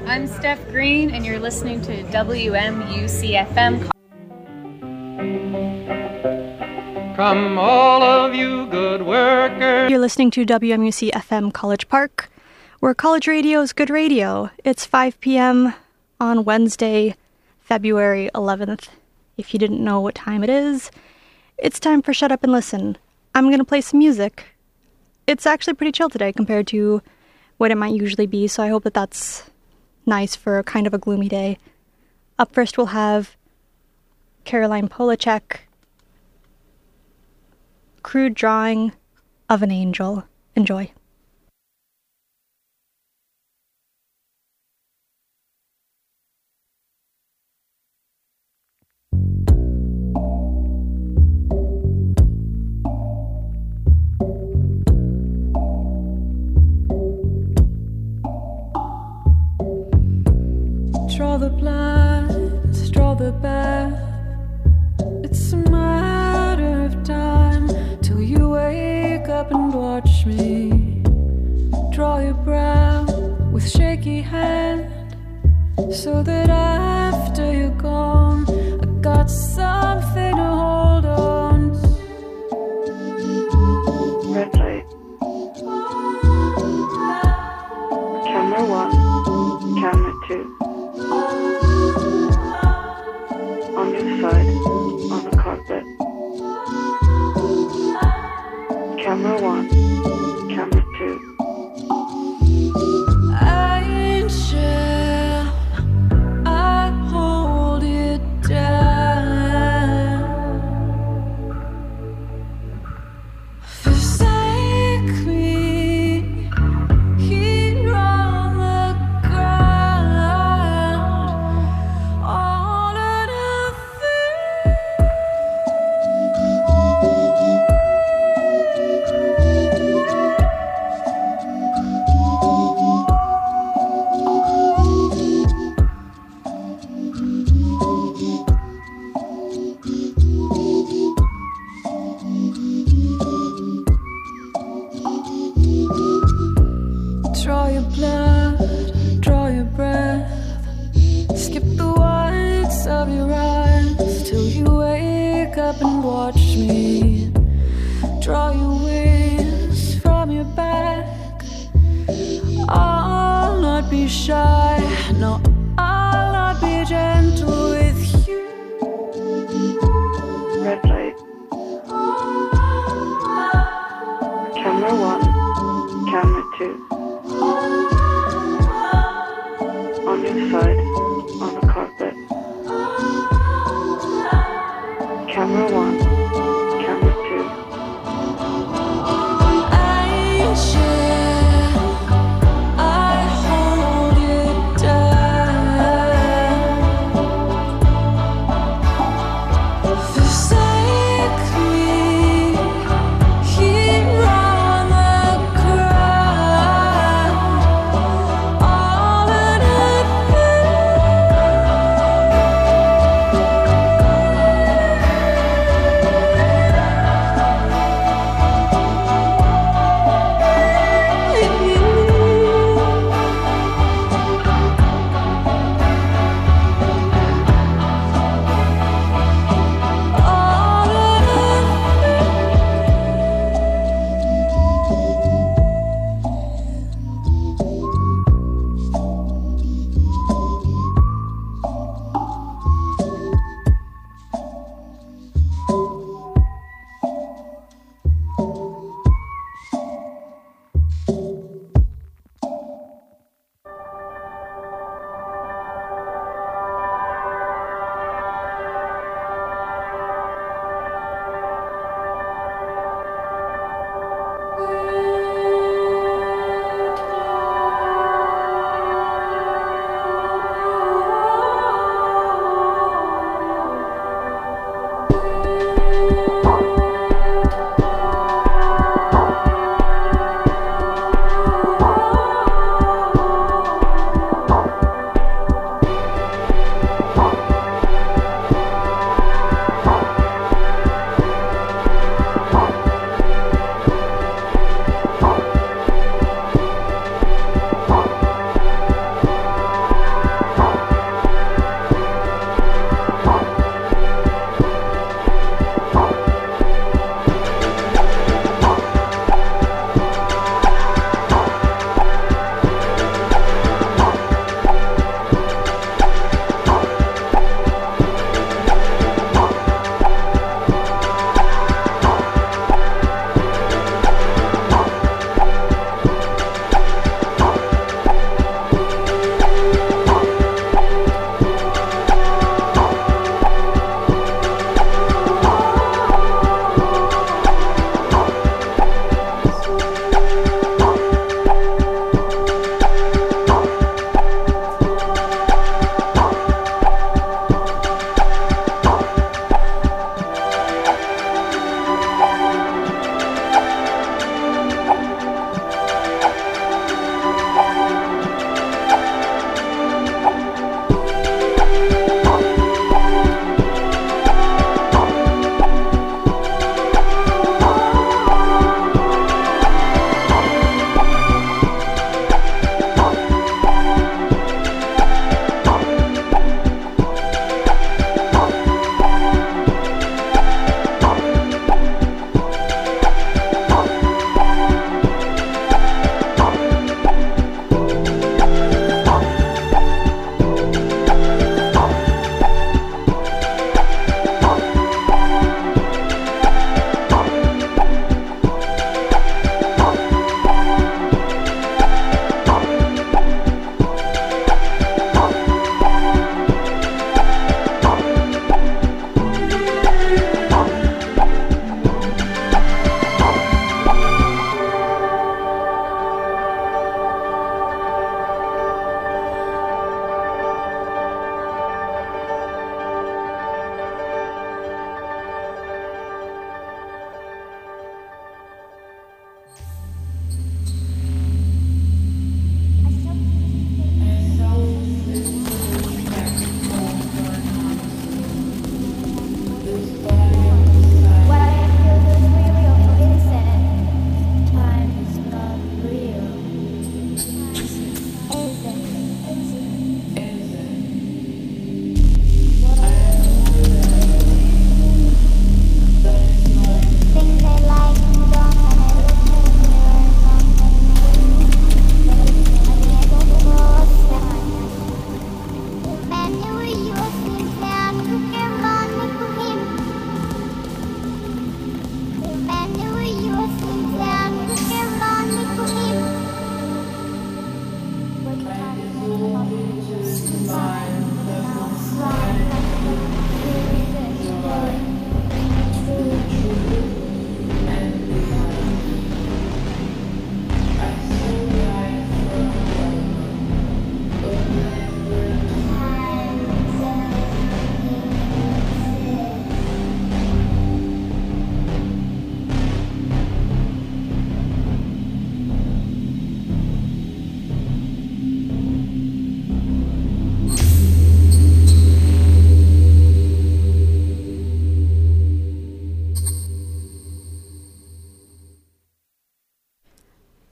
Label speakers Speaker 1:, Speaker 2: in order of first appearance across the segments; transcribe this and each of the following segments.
Speaker 1: I'm Steph Green, and you're listening to WMUC-FM.
Speaker 2: Come all of you good workers.
Speaker 3: You're listening to WMUC-FM College Park, where college radio is good radio. It's 5 p.m. on Wednesday, February 11th. If you didn't know what time it is, it's time for Shut Up and Listen. I'm going to play some music. It's actually pretty chill today compared to what it might usually be, so I hope that that's nice for kind of a gloomy day. Up first we'll have Caroline Polachek, Crude Drawing of an Angel. Enjoy.
Speaker 4: Draw the blinds, draw the bath. It's a matter of time till you wake up and watch me. Draw your brow with shaky hand, so that after you're gone, I got something to hold on to.
Speaker 5: Red light. Camera 1, camera 2. On your side, on the carpet. Camera 1, camera 2.
Speaker 4: Angel, I hold it down. Forsake me here on the ground. All of draw your blood, draw your breath. Skip the whites of your eyes till you wake up and watch me. Draw your wings from your back. I'll not be shy, no, I'll not be gentle with you.
Speaker 5: Red light. Camera 1, camera 2. On your side, on the carpet. Camera 1, camera 2.
Speaker 4: Angel, I hold it down. Forsake me here on the ground. All of the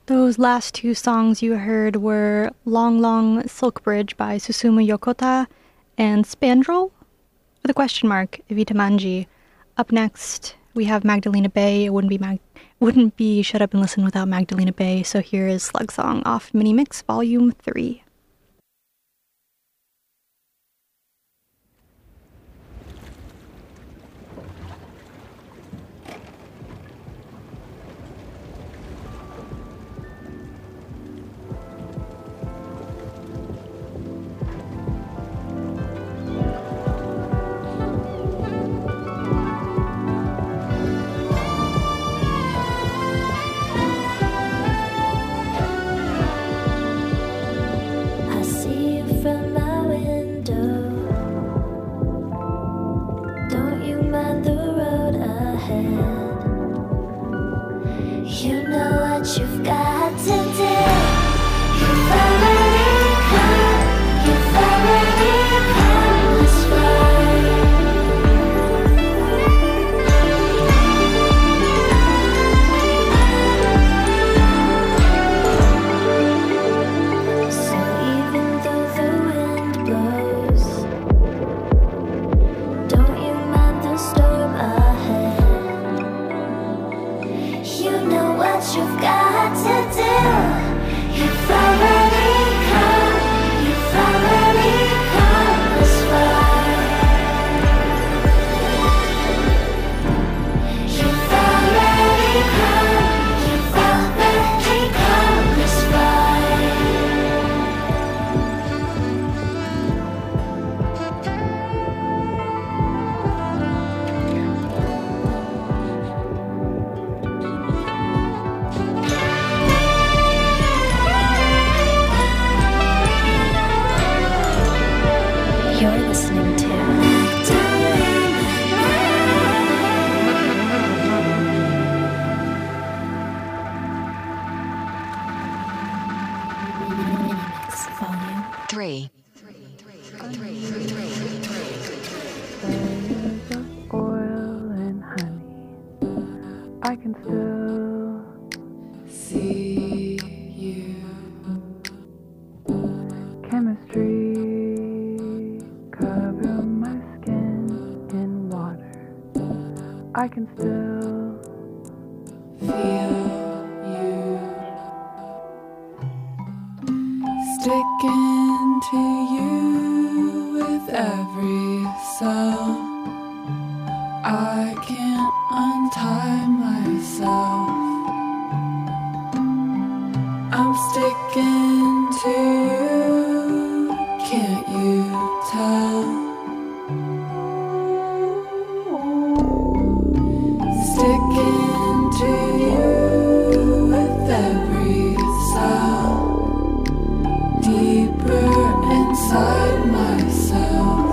Speaker 3: Those last two songs you heard were Long Long Silk Bridge by Susumu Yokota and Spandrel with a question mark, Evita Manji. Up next, we have Magdalena Bay. It wouldn't be Shut Up and Listen without Magdalena Bay, so here is Slug Song off Mini Mix Volume 3.
Speaker 4: I can still feel you sticking to you with every cell. I can't untie myself. I'm sticking to you, can't you tell? Sticking to you with every cell, deeper inside myself.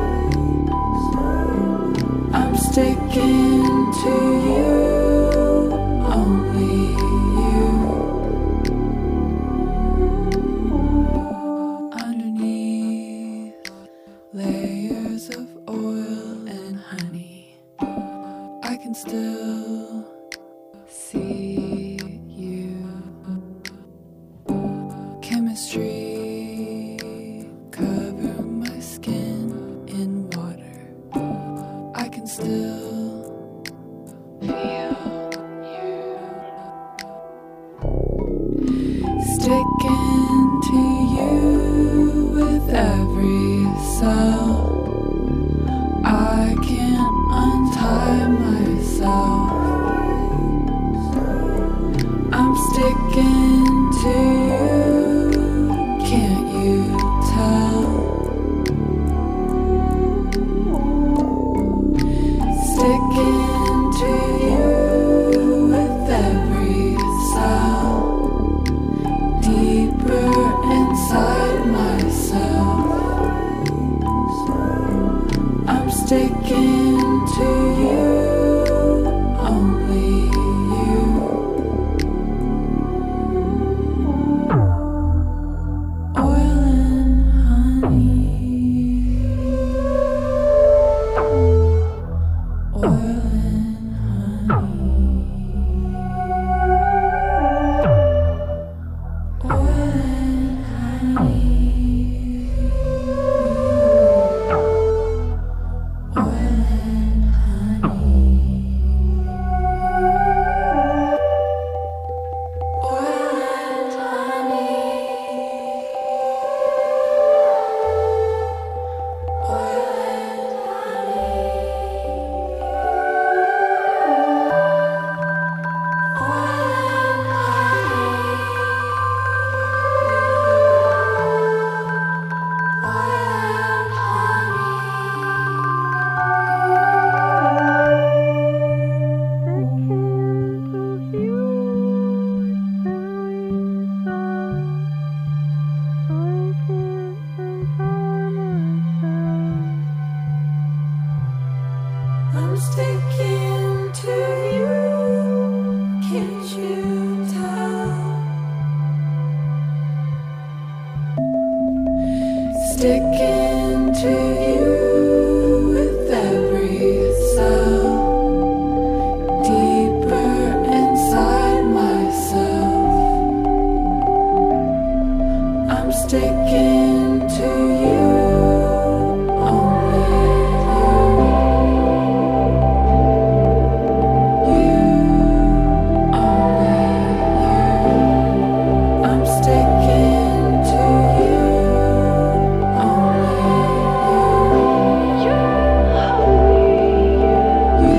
Speaker 4: I'm sticking to you, only you. Underneath layers of oil and honey, I can still see you. Chemistry cover my skin in water. I can still feel you. Sticking to you with every cell. I can't untie myself. I'm sticking to you, can't you tell? Sticking to you with every cell, deeper inside myself. I'm sticking to you, only you. sticking to you with every cell, deeper inside myself. I'm sticking to you, only you, only you. I'm sticking to you, only you, only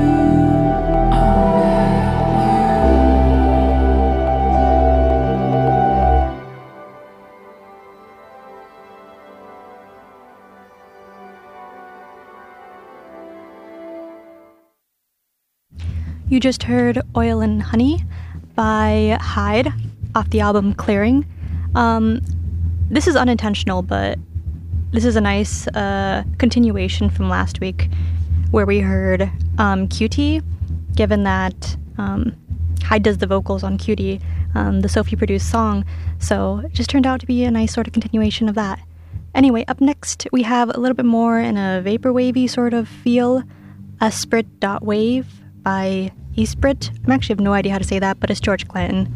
Speaker 3: You just heard Oil and Honey by Hyde off the album Clearing. This is unintentional, but this is a nice continuation from last week where we heard Cutie, given that Hyde does the vocals on Cutie, the Sophie produced song, so it just turned out to be a nice sort of continuation of that. Anyway, up next we have a little bit more in a vaporwavy sort of feel, Esprit.wave by Esprit. I actually have no idea how to say that, but it's George Clinton.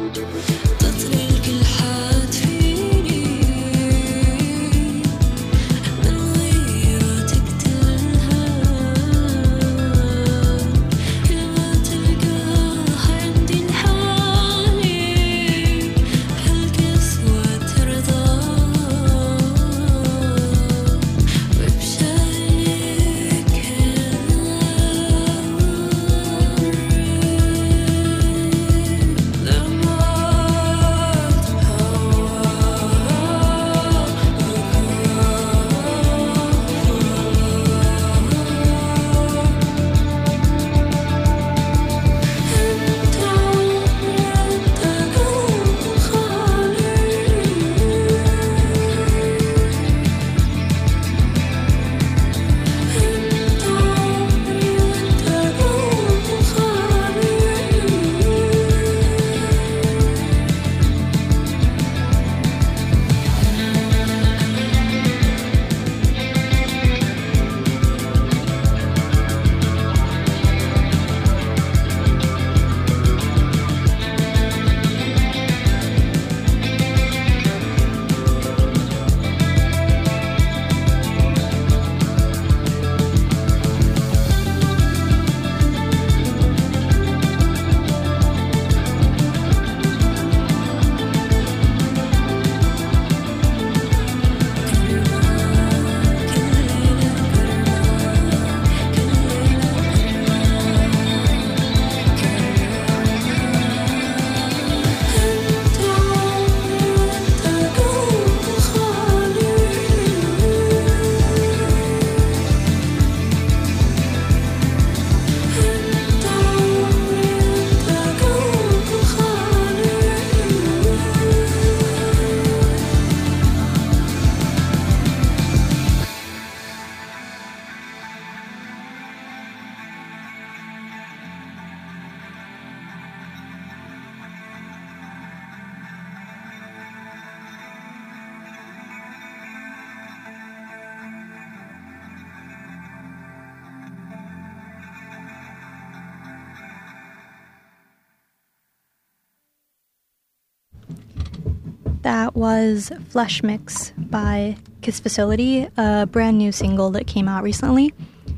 Speaker 3: That was Flesh Mix by Kiss Facility, a brand new single that came out recently.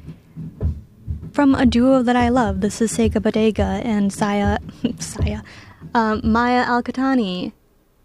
Speaker 3: From a duo that I love, this is Sega Bodega and Maya Alcatani.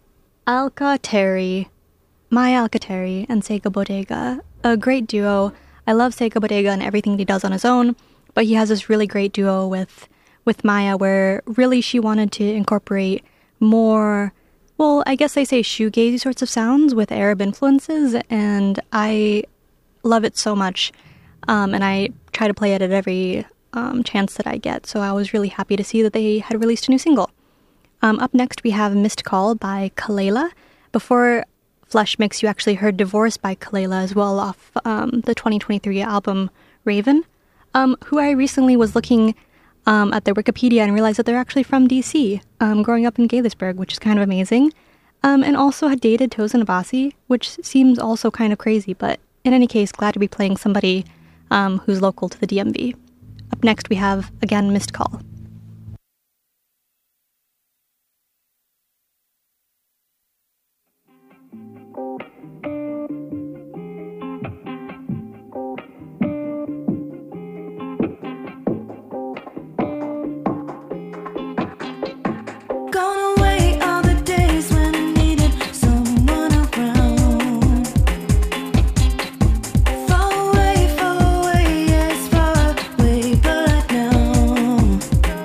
Speaker 3: Maya Alcateri and Sega Bodega. A great duo. I love Sega Bodega and everything he does on his own, but he has this really great duo with Maya where really she wanted to incorporate more, well, I guess they say shoegazy sorts of sounds with Arab influences, and I love it so much. And I try to play it at every chance that I get, so I was really happy to see that they had released a new single. Up next, we have Missed Call by Kalela. Before Flesh Mix, you actually heard Divorce by Kalela as well off the 2023 album Raven, who I recently was looking at their Wikipedia and realized that they're actually from DC, growing up in Gaithersburg, which is kind of amazing, and also had dated Tosin Abasi, which seems also kind of crazy, but in any case, glad to be playing somebody who's local to the DMV. Up next, we have, again, Missed Call.
Speaker 6: Far away, yes, far away, but now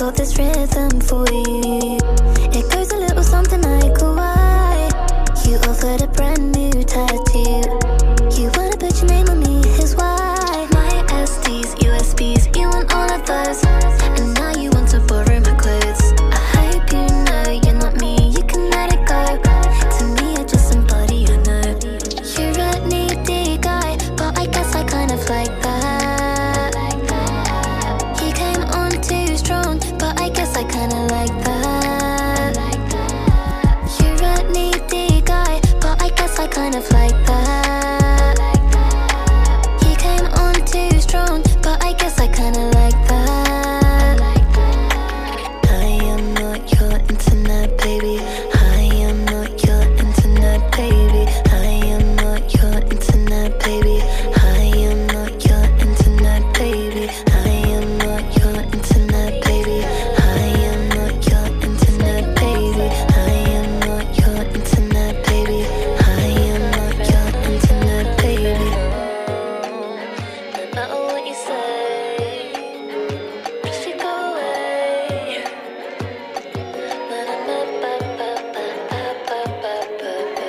Speaker 6: got this rhythm for you. It goes a little something like why you offered a brand new tattoo. You wanna put your name on me, here's why. My SDs, USBs, you want all of those. And now you want to borrow my clothes. I hope you know you're not me, you can let it go. To me you're just somebody I know. You're a needy guy, but I guess I kind of like that. You came on too strong, but I guess I kinda like that. You're a needy guy, but I guess I kind of like that. You came on too strong, but I guess I kinda like that. I am not your internet baby. I am not your internet baby. I am not your internet baby. I am not your internet baby. I am not your internet baby. I am not your internet baby. I am not your internet baby. I am not your internet baby. No matter what you say, just you go away. Na na na ba ba ba ba ba ba ba.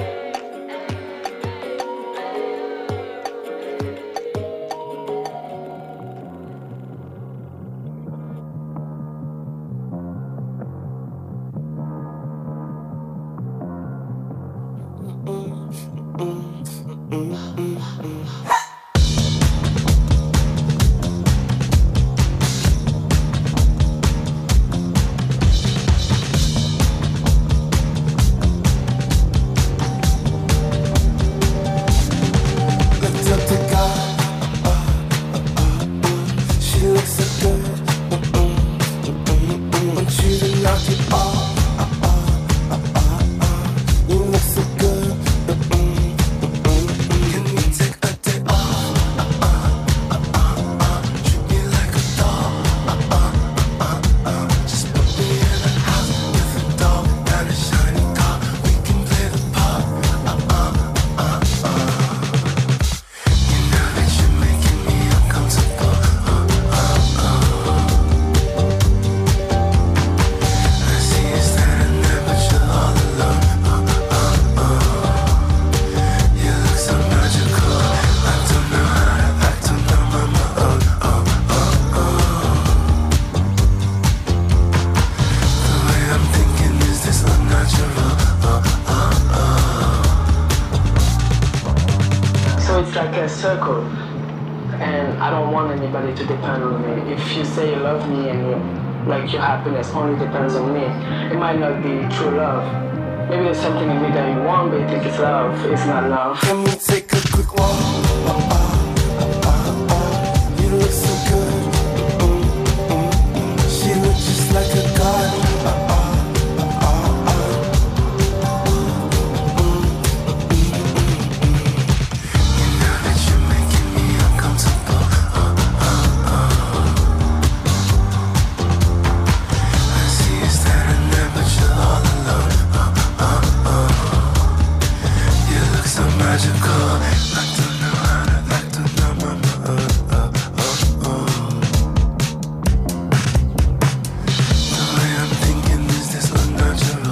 Speaker 7: Looked up to God. She looks so good. Want you to knock it off. You look so good. Can we take a day off? Treat me like a doll. Just put me in a house with a dog and a shiny car. We can play the part. You know that you're making me uncomfortable. I see you standing there, but you're all alone. You look so magical. I don't know how to act on my own. The way I'm thinking is this unnatural.
Speaker 8: So it's like a circle, and I don't want anybody to depend on me. If you say you love me and like your happiness only depends on me, it might not be true love. Maybe there's something in me that you want, but you think it's love. It's not love.
Speaker 7: Can we take a quick walk? You look so good. She looks just like a god. You know that you're making me uncomfortable. I see you standing there, but you're all alone. You look so magical. I don't know how to act on my The way I'm thinking is this unnatural.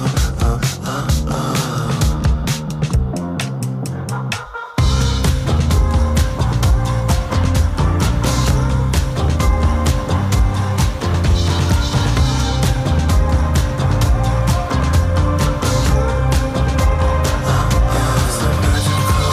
Speaker 7: So magical.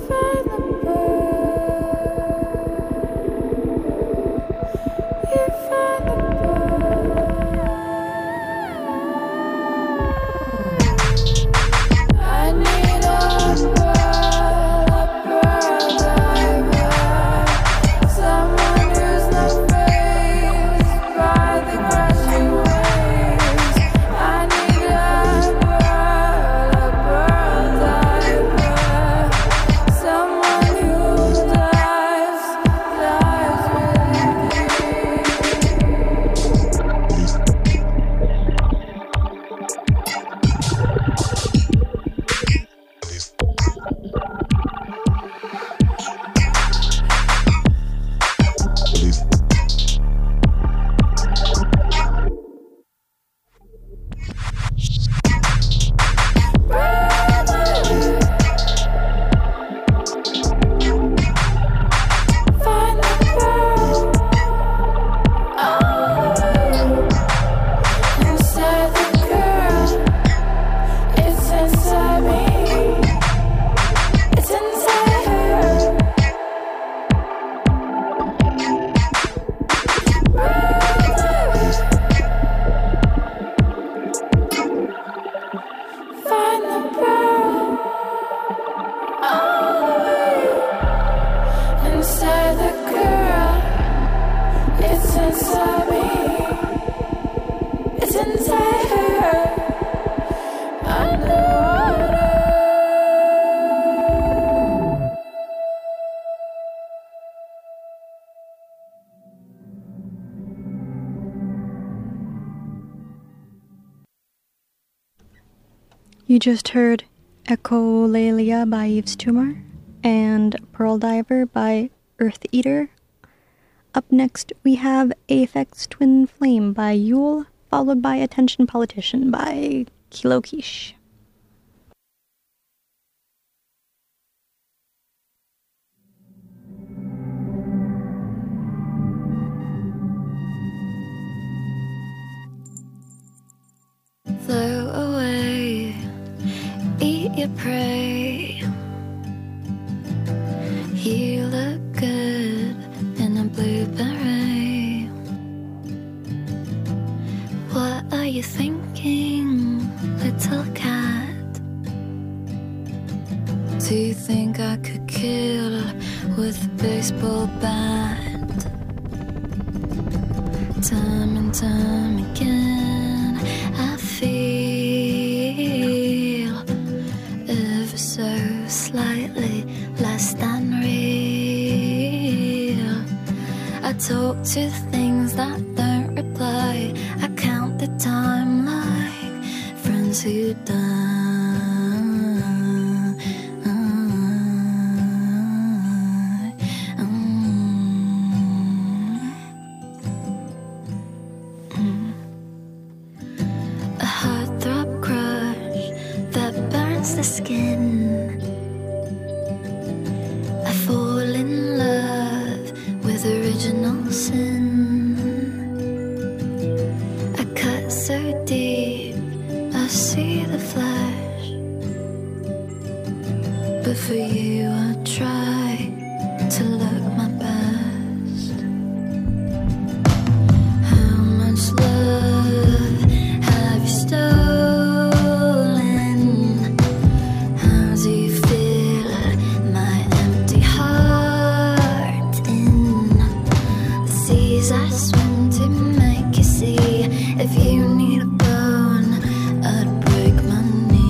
Speaker 3: You just heard Echolalia by Yves Tumor and Pearl Diver by Earth Eater. Up next, we have Aphex Twin Flame by Yule, followed by Attention Politician by Kilo Quiche.
Speaker 6: Flow away, eat your prey. You look good in a blue beret. What are you thinking, little cat? Do you think I could kill with a baseball bat? Time and time again I feel ever so slightly less than real. I talk to things that don't reply. I count the time like friends who die. A heartthrob crush that burns the skin. I fall in love with original sin. I cut so deep, I see the flash. But for you I try to look my best. How much love have you stolen? How do you feel my empty heart in the seas I swim to make you see? If you need a bone, I'd break my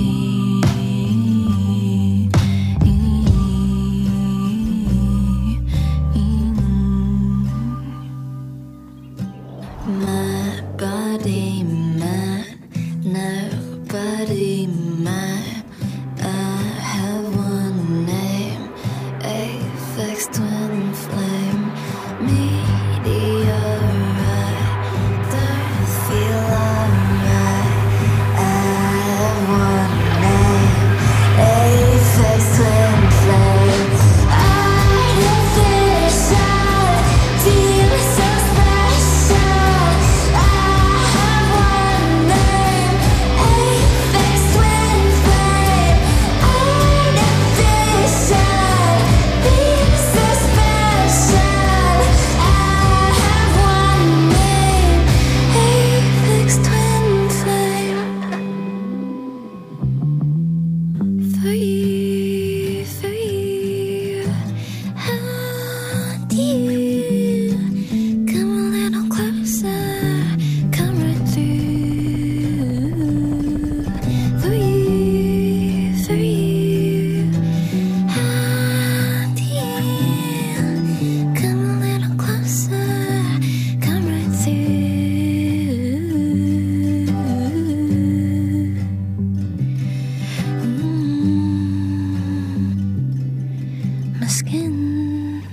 Speaker 6: knee. skin.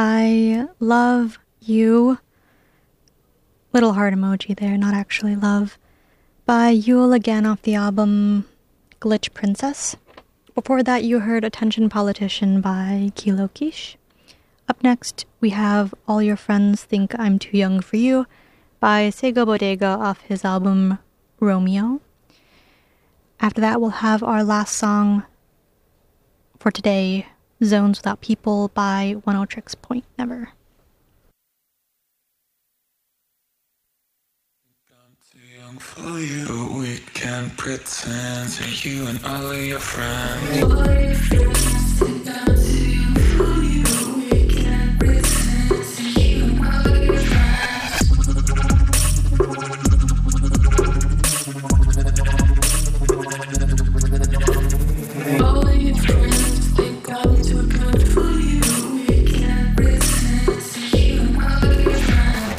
Speaker 3: I Love You, little heart emoji there, not actually love, by Yule Again off the album Glitch Princess. Before that, you heard Attention Politician by Kilo Quiche. Up next, we have All Your Friends Think I'm Too Young for You by Sego Bodega off his album Romeo. After that, we'll have our last song for today, Zones Without People by Oneohtrix Point Never.
Speaker 7: For you, but we can pretend to you and all of your friends. All your friends think I'm too young for you, but we can pretend to you and all of your friends. All your friends think I'm too good for you, but we can pretend to you and all of your friends.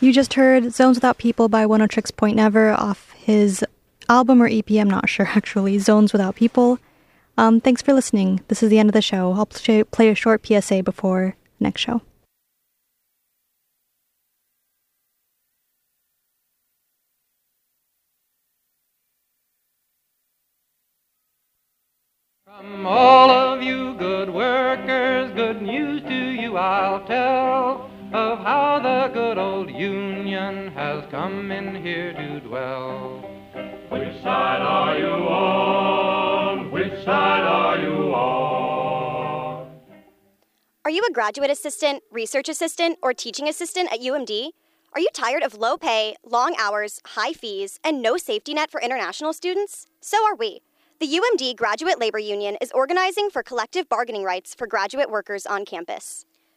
Speaker 3: You just heard Zones Without People by 106 Point Never off his album or EP, I'm not sure actually, Zones Without People. Thanks for listening. This is the end of the show. I'll play a short PSA before the next show.
Speaker 2: From all of you good workers, good news to you I'll tell of how the good old Union has come in here to dwell. Which side are you on? Which side are you on?
Speaker 9: Are you a graduate assistant, research assistant, or teaching assistant at UMD? Are you tired of low pay, long hours, high fees, and no safety net for international students? So are we. The UMD Graduate Labor Union is organizing for collective bargaining rights for graduate workers on campus.